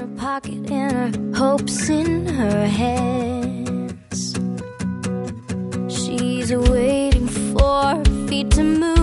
her pocket and her hopes in her hands. She's waiting for her feet to move.